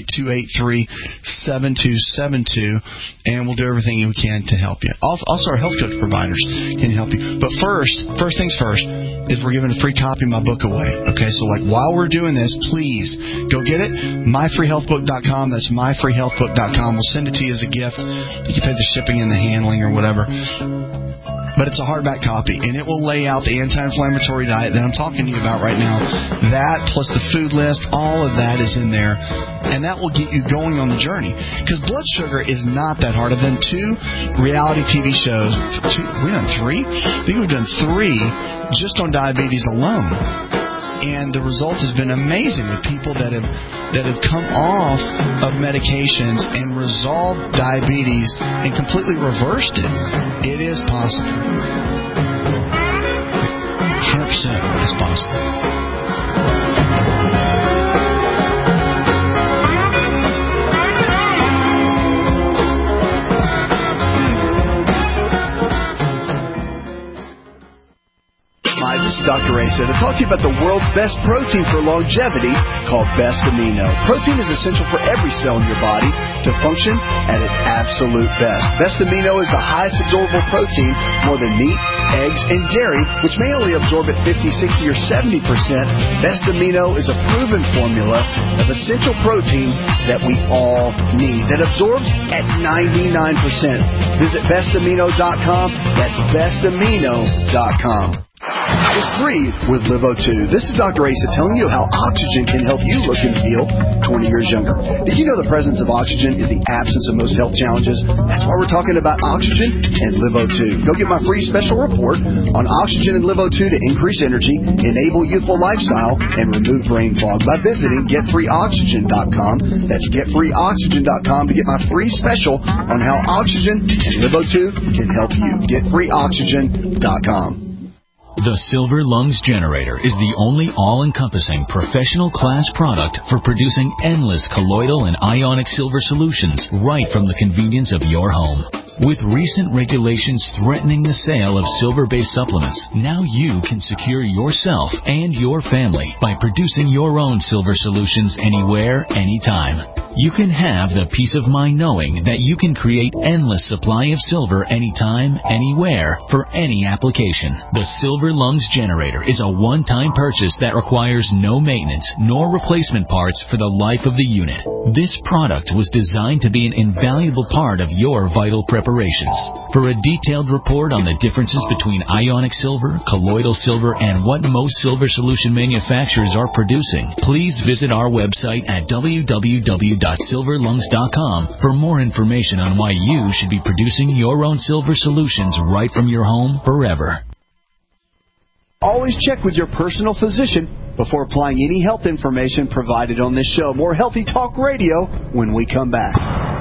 888-283-7272. And we'll do everything we can to help you. Also, our health coach providers can help you. But first things first, is we're giving a free copy of my book away. Okay, so like while we're doing this, please go get it. MyFreeHealthBook.com. That's MyFreeHealthBook.com. We'll send it to you as a gift. You can pay the shipping and the handling or whatever. But it's a hardback copy, and it will lay out the anti-inflammatory diet that I'm talking to you about right now. That plus the food list, all of that is in there, and that will get you going on the journey. Because blood sugar is not that hard. I've done 2 reality TV shows. We've done 3? I think we've done 3 just on diabetes alone. And the result has been amazing with people that have come off of medications and resolved diabetes and completely reversed it. It is possible. 100% it's possible. Hi, this is Dr. Asa to talk to you about the world's best protein for longevity called Best Amino. Protein is essential for every cell in your body to function at its absolute best. Best Amino is the highest absorbable protein, more than meat, eggs, and dairy, which may only absorb at 50, 60, or 70%. Best Amino is a proven formula of essential proteins that we all need that absorbs at 99%. Visit bestamino.com. That's bestamino.com. It's free with LiveO2. This is Dr. Asa telling you how oxygen can help you look and feel 20 years younger. Did you know the presence of oxygen is the absence of most health challenges? That's why we're talking about oxygen and LiveO2. Go get my free special report on oxygen and LiveO2 to increase energy, enable youthful lifestyle, and remove brain fog by visiting GetFreeOxygen.com. That's GetFreeOxygen.com to get my free special on how oxygen and LiveO2 can help you. GetFreeOxygen.com. The Silver Lungs Generator is the only all-encompassing professional class product for producing endless colloidal and ionic silver solutions right from the convenience of your home. With recent regulations threatening the sale of silver-based supplements, now you can secure yourself and your family by producing your own silver solutions anywhere, anytime. You can have the peace of mind knowing that you can create endless supply of silver anytime, anywhere, for any application. The Silver Lungs Generator is a one-time purchase that requires no maintenance nor replacement parts for the life of the unit. This product was designed to be an invaluable part of your vital preparations. For a detailed report on the differences between ionic silver, colloidal silver, and what most silver solution manufacturers are producing, please visit our website at www.silverlungs.com for more information on why you should be producing your own silver solutions right from your home forever. Always check with your personal physician before applying any health information provided on this show. More Healthy Talk Radio when we come back.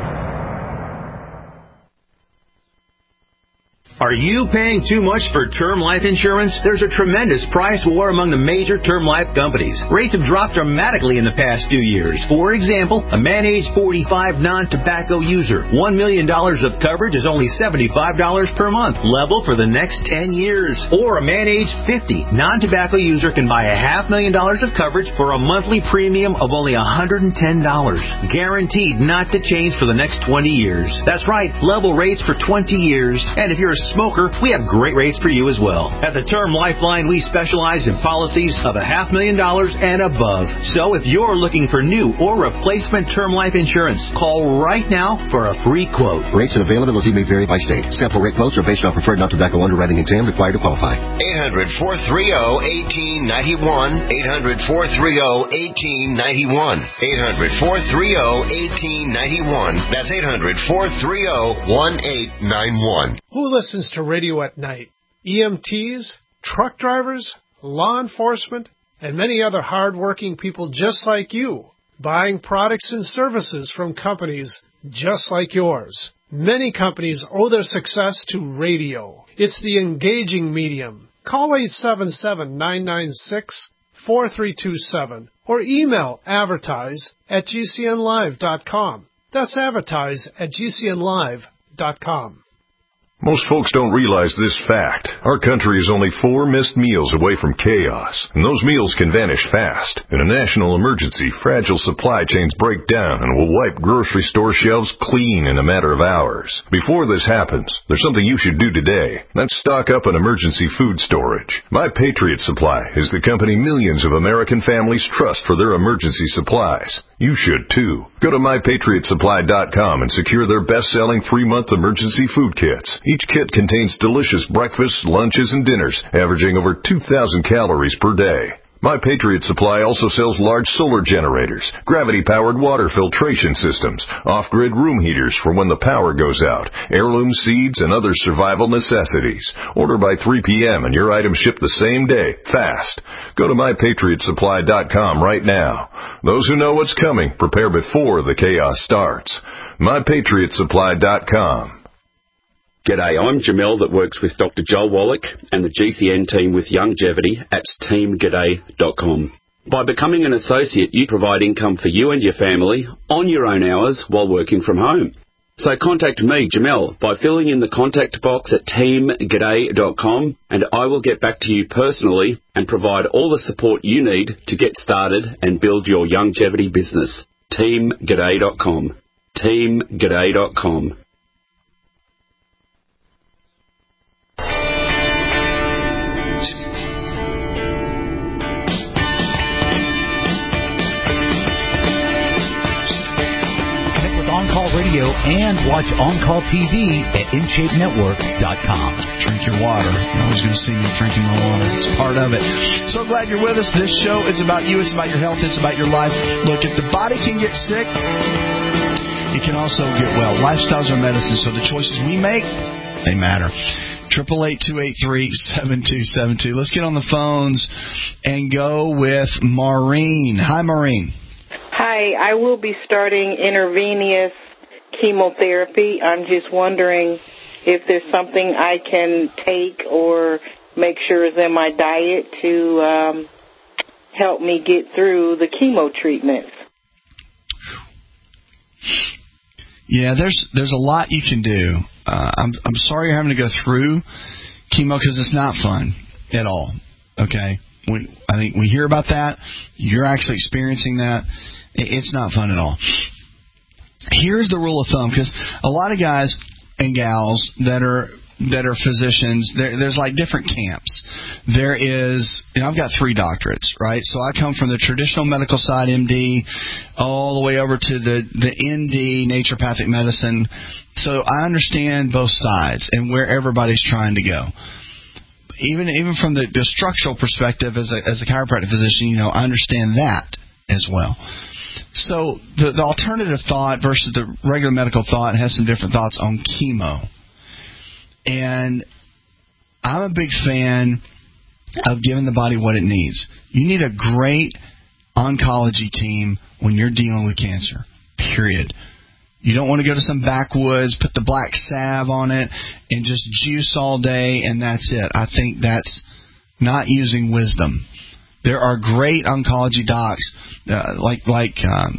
Are you paying too much for term life insurance? There's a tremendous price war among the major term life companies. Rates have dropped dramatically in the past few years. For example, a man age 45 non-tobacco user, $1 million of coverage is only $75 per month, level for the next 10 years. Or a man age 50 non-tobacco user can buy $500,000 of coverage for a monthly premium of only $110, guaranteed not to change for the next 20 years. That's right, level rates for 20 years. And if you're a smoker, we have great rates for you as well. At the Term Lifeline, we specialize in policies of $500,000 and above. So if you're looking for new or replacement term life insurance, call right now for a free quote. Rates and availability may vary by state. Sample rate quotes are based on preferred non-tobacco underwriting exam required to qualify. 800-430-1891. 800-430-1891. 800-430-1891. That's 800-430-1891. Who listens to radio at night? EMTs, truck drivers, law enforcement, and many other hard-working people just like you, buying products and services from companies just like yours. Many companies owe their success to radio. It's the engaging medium. Call 877-996-4327 or email advertise@gcnlive.com. That's advertise@gcnlive.com. Most folks don't realize this fact. Our country is only 4 missed meals away from chaos, and those meals can vanish fast. In a national emergency, fragile supply chains break down and will wipe grocery store shelves clean in a matter of hours. Before this happens, there's something you should do today. That's stock up on emergency food storage. My Patriot Supply is the company millions of American families trust for their emergency supplies. You should too. Go to MyPatriotSupply.com and secure their best-selling 3-month emergency food kits. Each kit contains delicious breakfasts, lunches, and dinners, averaging over 2,000 calories per day. My Patriot Supply also sells large solar generators, gravity-powered water filtration systems, off-grid room heaters for when the power goes out, heirloom seeds, and other survival necessities. Order by 3 p.m. and your items ship the same day, fast. Go to MyPatriotSupply.com right now. Those who know what's coming, prepare before the chaos starts. MyPatriotSupply.com. G'day, I'm Jamel that works with Dr. Joel Wallach and the GCN team with Longevity at teamg'day.com. By becoming an associate, you provide income for you and your family on your own hours while working from home. So contact me, Jamel, by filling in the contact box at teamg'day.com, and I will get back to you personally and provide all the support you need to get started and build your longevity business. teamg'day.com. teamg'day.com. On-Call Radio and watch On-Call TV at InShapeNetwork.com. Drink your water. You're always going to see me drinking my water. It's part of it. So glad you're with us. This show is about you. It's about your health. It's about your life. Look, if the body can get sick, it can also get well. Lifestyles are medicine, so the choices we make, they matter. 888-283-7272. Let's get on the phones and go with Maureen. Hi, Maureen. Hi, I will be starting intravenous chemotherapy. I'm just wondering if there's something I can take or make sure is in my diet to help me get through the chemo treatments. Yeah, there's a lot you can do. I'm sorry you're having to go through chemo because it's not fun at all. Okay, I think we hear about that. You're actually experiencing that. It's not fun at all. Here's the rule of thumb, because a lot of guys and gals that are physicians, there's like different camps. There is, I've got 3 doctorates, right? So I come from the traditional medical side, MD, all the way over to the ND, naturopathic medicine. So I understand both sides and where everybody's trying to go. Even from the structural perspective as a chiropractic physician, I understand that as well. So the alternative thought versus the regular medical thought has some different thoughts on chemo. And I'm a big fan of giving the body what it needs. You need a great oncology team when you're dealing with cancer, period. You don't want to go to some backwoods, put the black salve on it, and just juice all day, and that's it. I think that's not using wisdom. There are great oncology docs, like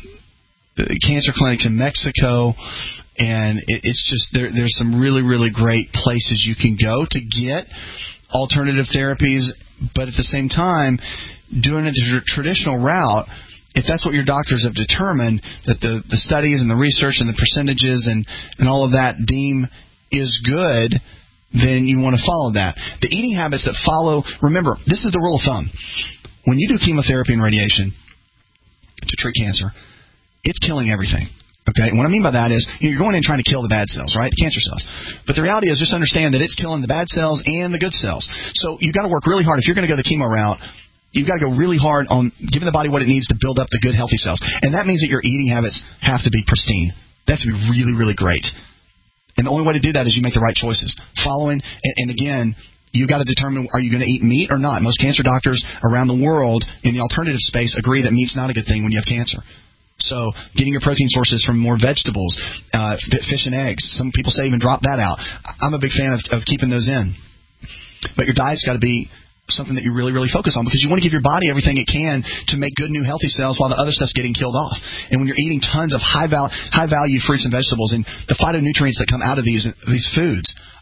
cancer clinics in Mexico, and it's just there's some really, really great places you can go to get alternative therapies, but at the same time, doing it the traditional route, if that's what your doctors have determined, that the studies and the research and the percentages and all of that deem is good, then you want to follow that. The eating habits that follow, remember, this is the rule of thumb. When you do chemotherapy and radiation to treat cancer, it's killing everything. Okay? And what I mean by that is you're going in trying to kill the bad cells, right? The cancer cells. But the reality is just understand that it's killing the bad cells and the good cells. So you've got to work really hard. If you're going to go the chemo route, you've got to go really hard on giving the body what it needs to build up the good, healthy cells. And that means that your eating habits have to be pristine. They have to be really, really great. And the only way to do that is you make the right choices. Following, and again, you've got to determine, are you going to eat meat or not? Most cancer doctors around the world in the alternative space agree that meat's not a good thing when you have cancer. So getting your protein sources from more vegetables, fish and eggs. Some people say even drop that out. I'm a big fan of keeping those in. But your diet's got to be something that you really, really focus on, because you want to give your body everything it can to make good, new, healthy cells while the other stuff's getting killed off. And when you're eating tons of high value fruits and vegetables and the phytonutrients that come out of these foods,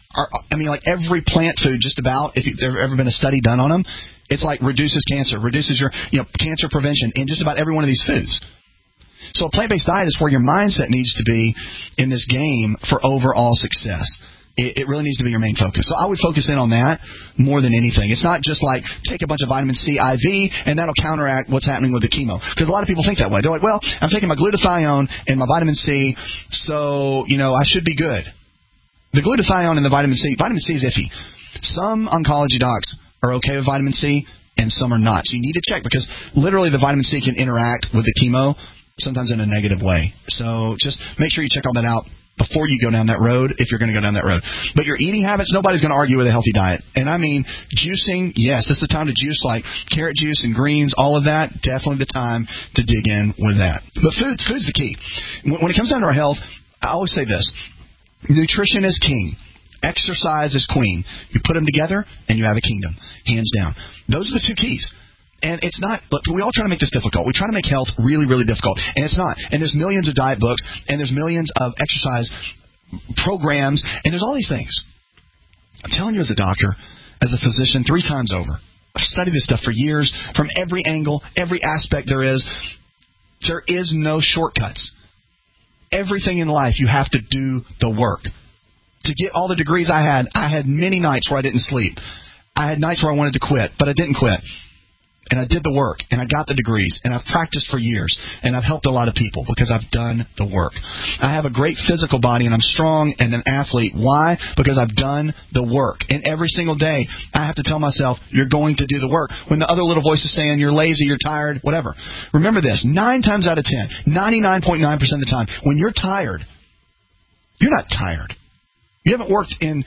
like every plant food, just about, if there's ever been a study done on them, it's like reduces cancer, reduces your cancer prevention in just about every one of these foods. So a plant-based diet is where your mindset needs to be in this game for overall success. It really needs to be your main focus. So I would focus in on that more than anything. It's not just like take a bunch of vitamin C IV and that'll counteract what's happening with the chemo. Because a lot of people think that way. They're like, well, I'm taking my glutathione and my vitamin C, so, I should be good. The glutathione and the vitamin C is iffy. Some oncology docs are okay with vitamin C and some are not. So you need to check because literally the vitamin C can interact with the chemo sometimes in a negative way. So just make sure you check all that out before you go down that road, if you're going to go down that road. But your eating habits, nobody's going to argue with a healthy diet. And I mean, juicing, yes, this is the time to juice, like carrot juice and greens, all of that, definitely the time to dig in with that. But food's the key. When it comes down to our health, I always say this: nutrition is king. Exercise is queen. You put them together, and you have a kingdom, hands down. Those are the two keys. And it's not, look, we all try to make this difficult. We try to make health really, really difficult. And it's not. And there's millions of diet books, and there's millions of exercise programs, and there's all these things. I'm telling you as a doctor, as a physician, 3 times over. I've studied this stuff for years, from every angle, every aspect there is. There is no shortcuts. Everything in life, you have to do the work. To get all the degrees I had many nights where I didn't sleep. I had nights where I wanted to quit, but I didn't quit. And I did the work, and I got the degrees, and I've practiced for years, and I've helped a lot of people because I've done the work. I have a great physical body, and I'm strong and an athlete. Why? Because I've done the work. And every single day, I have to tell myself, you're going to do the work. When the other little voice is saying, you're lazy, you're tired, whatever. Remember this, 9 times out of 10, 99.9% of the time, when you're tired, you're not tired. You haven't worked in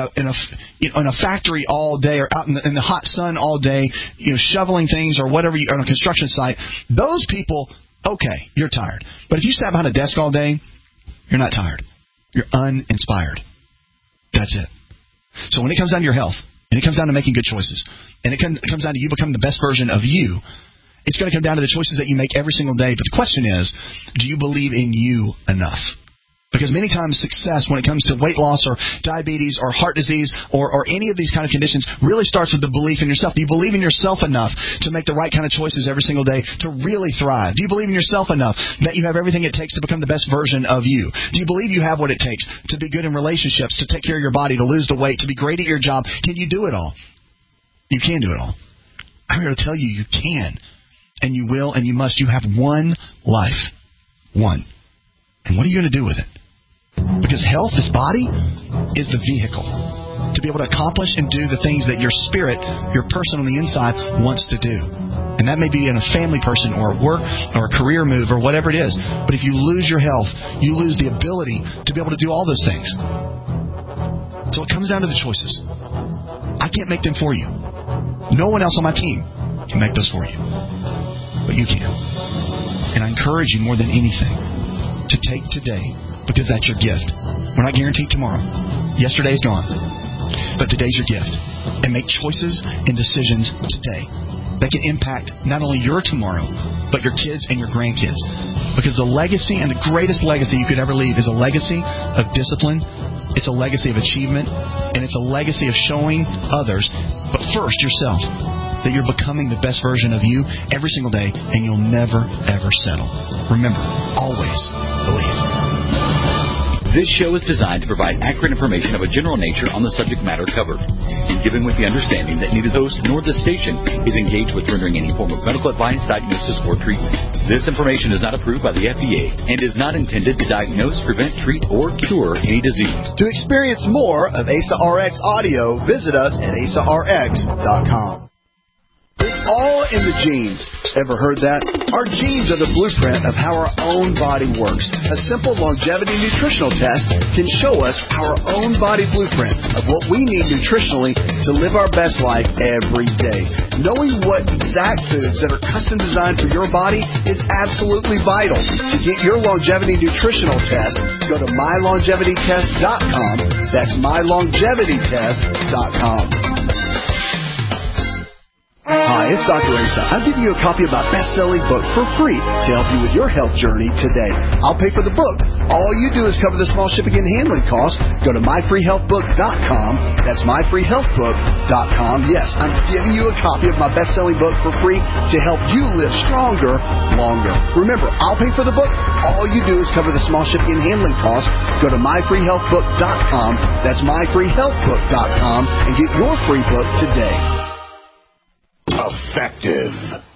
a factory all day or out in the hot sun all day, shoveling things or whatever, on a construction site. Those people, okay, you're tired. But if you sat behind a desk all day, you're not tired. You're uninspired. That's it. So when it comes down to your health, and it comes down to making good choices, and it comes down to you becoming the best version of you, it's going to come down to the choices that you make every single day. But the question is, do you believe in you enough? Because many times success when it comes to weight loss or diabetes or heart disease or any of these kind of conditions really starts with the belief in yourself. Do you believe in yourself enough to make the right kind of choices every single day to really thrive? Do you believe in yourself enough that you have everything it takes to become the best version of you? Do you believe you have what it takes to be good in relationships, to take care of your body, to lose the weight, to be great at your job? Can you do it all? You can do it all. I'm here to tell you, you can. And you will and you must. You have one life. One. And what are you going to do with it? Because health, this body, is the vehicle to be able to accomplish and do the things that your spirit, your person on the inside, wants to do. And that may be in a family person or a work or a career move or whatever it is. But if you lose your health, you lose the ability to be able to do all those things. So it comes down to the choices. I can't make them for you. No one else on my team can make those for you. But you can. And I encourage you more than anything to take today, because that's your gift. We're not guaranteed tomorrow. Yesterday's gone. But today's your gift. And make choices and decisions today that can impact not only your tomorrow, but your kids and your grandkids. Because the legacy, and the greatest legacy you could ever leave, is a legacy of discipline. It's a legacy of achievement. And it's a legacy of showing others, but first yourself, that you're becoming the best version of you every single day, and you'll never, ever settle. Remember, always believe. This show is designed to provide accurate information of a general nature on the subject matter covered, given with the understanding that neither the host nor the station is engaged with rendering any form of medical advice, diagnosis, or treatment. This information is not approved by the FDA and is not intended to diagnose, prevent, treat, or cure any disease. To experience more of Asa RX audio, visit us at asarx.com. It's all in the genes. Ever heard that? Our genes are the blueprint of how our own body works. A simple longevity nutritional test can show us our own body blueprint of what we need nutritionally to live our best life every day. Knowing what exact foods that are custom designed for your body is absolutely vital. To get your longevity nutritional test, go to mylongevitytest.com. That's mylongevitytest.com. Hi, Hi, it's Dr. Asa. I'm giving you a copy of my best-selling book for free to help you with your health journey today. I'll pay for the book. All you do is cover the small shipping and handling costs. Go to myfreehealthbook.com. That's myfreehealthbook.com. Yes, I'm giving you a copy of my best-selling book for free to help you live stronger, longer. Remember, I'll pay for the book. All you do is cover the small shipping and handling costs. Go to myfreehealthbook.com. That's myfreehealthbook.com and get your free book today. Effective.